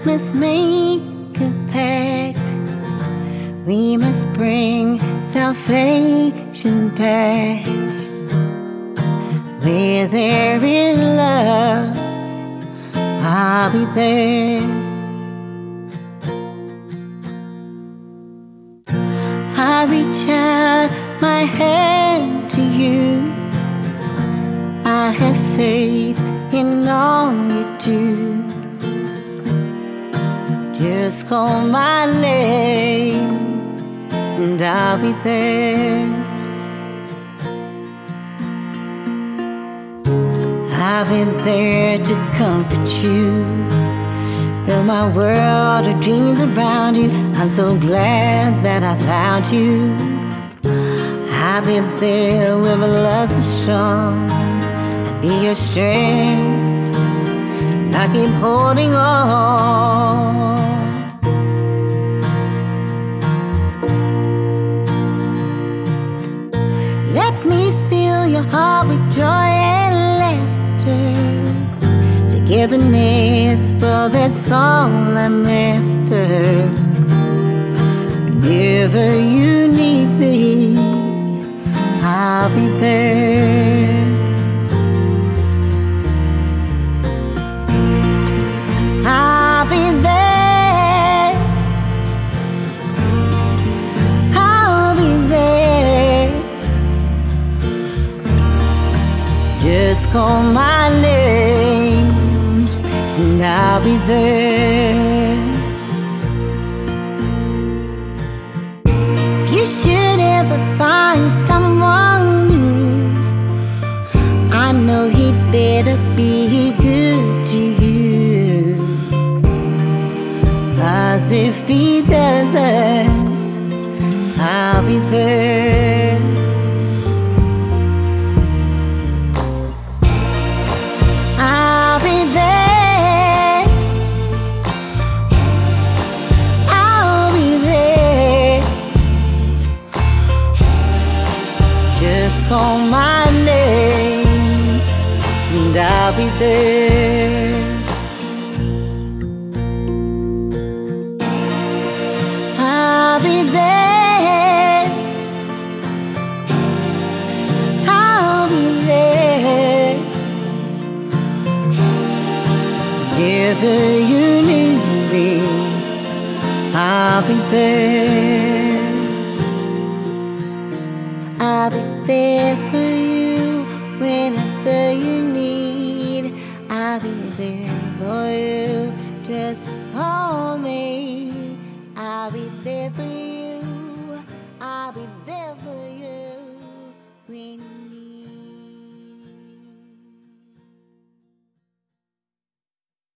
must make a pact. We must bring salvation back. Where there is love, I'll be there. I reach out my hand to you. I have faith in all you do. Just call my name and I'll be there. I've been there to comfort you, build my world of dreams around you. I'm so glad that I found you. I've been there where my love so strong. I'll be your strength, and I keep holding on. Let me fill your heart with joy and laughter. Togetherness, well, that's all I'm after. Whenever you need me, I'll be there. I'll be there. I'll be there. Just call my name and I'll be there. If you should ever find someone new, I know he'd better be good to you. 'Cause if he doesn't, I'll be there. I'll be there. I'll be there. Just call my name and I'll be there. I'll be there. I'll be there. Whenever you need me, I'll be there. I'll be there.